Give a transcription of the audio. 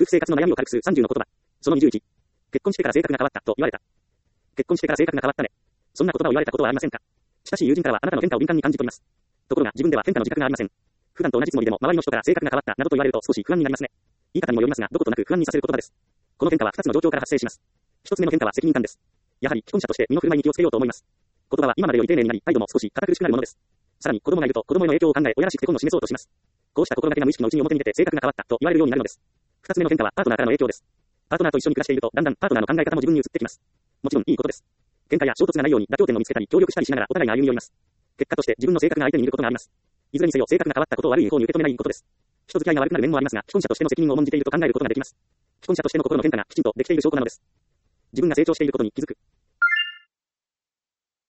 夫婦生活の悩みを軽くする30の言葉。その21。結婚してから性格が変わったと言われた。結婚してから性格が変わったね。そんな言葉を言われたことはありませんか？親しい友人からはあなたの変化を敏感に感じ取ります。ところが自分では変化の自覚がありません。普段と同じつもりでも周りの人から性格が変わったなどと言われると少し不安になりますね。言い方にもよりますが、どことなく不安にさせる言葉です。この変化は2つの状況から発生します。1つ目の変化は責任感です。やはり既婚者として身の振る舞いに気をつけようと思います。言葉は今までより丁寧になり、態度も少し堅苦しくなるものです。さらに子供がいると子供への影響を考え親らしくて今度示そうとします。こうした心がけが無意識のうちに表に出て性格が変わったと言われるようになるのです。2つ目の変化はパートナーからの影響です。パートナーと一緒に暮らしているとだんだんパートナーの考え方も自分に移ってきます。もちろんいいことです。喧嘩や衝突がないように妥協点を見つけたり協力したりしながらお互いが歩み寄ります。結果として自分の性格が相手にいることがあります。いずれにせよ性格が変わったことを悪い方に受け止めないことです。人付き合いが悪くなる面もありますが、既婚者としての責任を重んじていると考えることができます。既婚者としての心の変化がきちんとできている証拠なのです。自分が成長していることに気づく。